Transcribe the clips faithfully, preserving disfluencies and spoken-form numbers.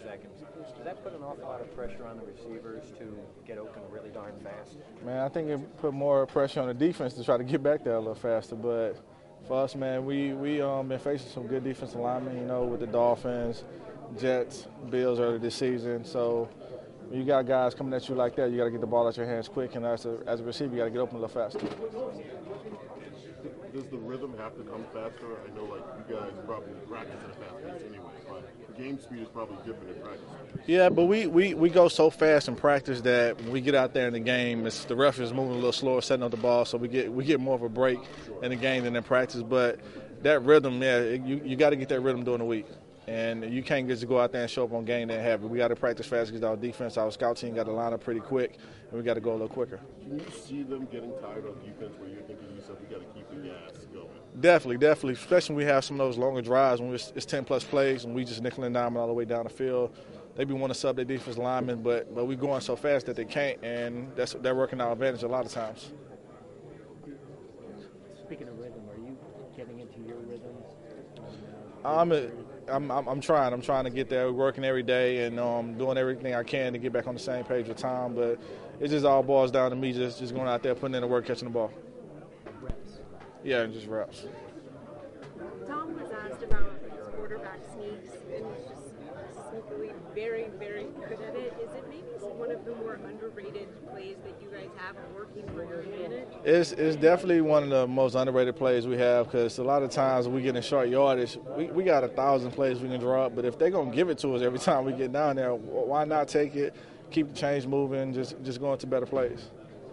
seconds. Does that put an awful lot of pressure on the receivers to get open really darn fast? Man, I think it put more pressure on the defense to try to get back there a little faster. But for us, man, we we um been facing some good defensive linemen, you know, with the Dolphins, Jets, Bills earlier this season. So when you got guys coming at you like that, you got to get the ball out your hands quick, and as a, as a receiver, you got to get open a little faster. Does the rhythm have to come faster? I know, like, you guys probably practice at a fast pace anyway, but the game speed is probably different in practice. Yeah, but we, we, we go so fast in practice that when we get out there in the game, it's, the ref is moving a little slower, setting up the ball, so we get we get more of a break in the game than in practice. But that rhythm, yeah, you, you got to get that rhythm during the week. And you can't just go out there and show up on game day and have it. We got to practice fast because our defense, our scout team got to line up pretty quick, and we got to go a little quicker. Can you see them getting tired of defense where you're thinking to yourself, we got to keep the gas going? Definitely, definitely, especially when we have some of those longer drives when it's, it's ten-plus plays and we just nickel and dime all the way down the field. They be wanting to sub their defense linemen, but but we going so fast that they can't, and that's they're working our advantage a lot of times. Speaking of rhythm, are you getting into your rhythms? I'm, a, I'm, I'm I'm trying. I'm trying to get there. We're working every day and um, doing everything I can to get back on the same page with Tom. But it just all boils down to me just, just going out there, putting in the work, catching the ball. Reps. Yeah, just reps. Tom was asked about his quarterback sneaks, and he's just sneakily very, very good at it. Is it maybe one of the more underrated plays that you guys have working for your advantage? It's, it's definitely one of the most underrated plays we have because a lot of times we get in short yardage. We, we got a thousand plays we can draw up, but if they're going to give it to us every time we get down there, why not take it, keep the chains moving, just, just go into better plays.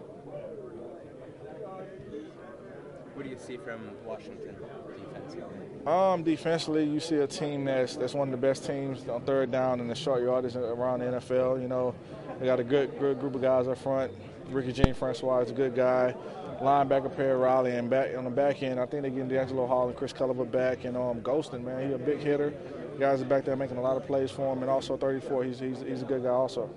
What do you see from Washington defensively? Um, defensively, you see a team that's that's one of the best teams on third down in the short yardage around the N F L. You know, they got a good good group of guys up front. Ricky Jean Francois is a good guy. Linebacker Perry Riley, and back on the back end, I think they're getting D'Angelo Hall and Chris Culliver back, and um, Golston, man, he's a big hitter. The guys are back there making a lot of plays for him, and also thirty-four, he's he's, he's a good guy also.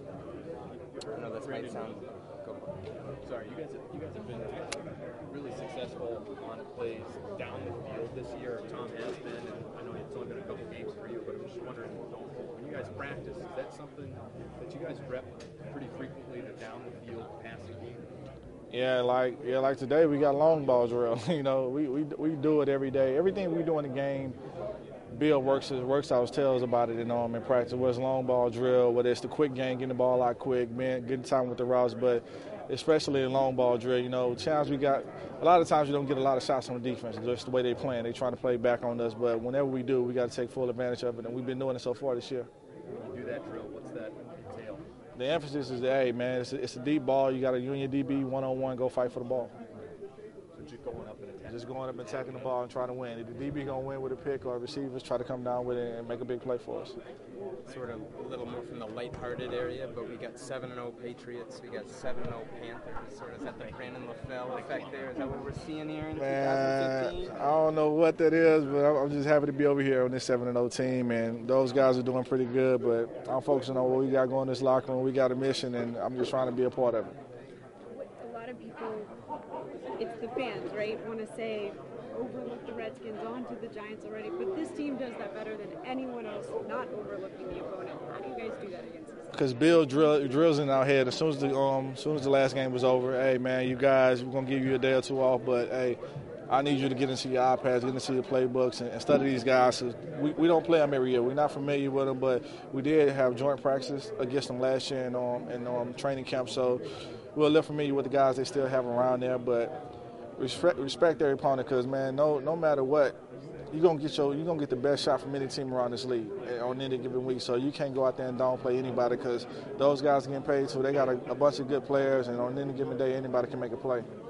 I know this might sound. Go. Sorry, you guys have, you guys have been really successful on plays down the field this year. Tom has been, and I know it's only been a couple games for you, but I'm just wondering, when you guys practice, is that something that you guys rep pretty frequently, the down the field passing game? Yeah, like yeah, like today we got long ball drill. you know, we, we we do it every day. Everything we do in the game, Bill works works out tells about it in um in practice. Whether it's long ball drill, whether it's the quick game, getting the ball out quick, man, getting time with the routes, but especially in long ball drill, you know, challenge we got. A lot of times you don't get a lot of shots on the defense. Just the way they playing, they trying to play back on us. But whenever we do, we got to take full advantage of it, and we've been doing it so far this year. When you do that drill, what's that entail? The emphasis is, hey, man, it's a, it's a deep ball. You got to, you and your D B one-on-one, go fight for the ball. So just going up and attacking. Just going up and attacking the ball and trying to win. If the D B going to win with a pick or receivers try to come down with it and make a big play for us. Sort of a little more from the lighthearted area, but we got seven and oh Patriots, we got seven and oh Panthers. Sort of is that the Brandon LaFell effect there? Is that what we're seeing here in Man, twenty fifteen? I don't know what that is, but I'm I'm just happy to be over here on this seven and oh team, and those guys are doing pretty good, but I'm focusing on what we got going in this locker room. We got a mission, and I'm just trying to be a part of it. A lot of people, it's the fans, right, want to say, overlook the Redskins onto the Giants already, but this team does that better than anyone else, not overlooking the opponent. How do you guys do that against us? Because Bill drill, drills in our head as soon as the um as soon as the last game was over. Hey man, you guys, we're gonna give you a day or two off, but hey, I need you to get into your iPads, get into your playbooks, and, and study these guys. We we don't play them every year. We're not familiar with them, but we did have joint practice against them last year in um in um training camp, so we're a little familiar with the guys they still have around there, but. Respect, respect their opponent, because man, no, no matter what, you're gonna get your, you're gonna get the best shot from any team around this league on any given week. So you can't go out there and downplay anybody, because those guys are getting paid too. They got a, a bunch of good players, and on any given day, anybody can make a play.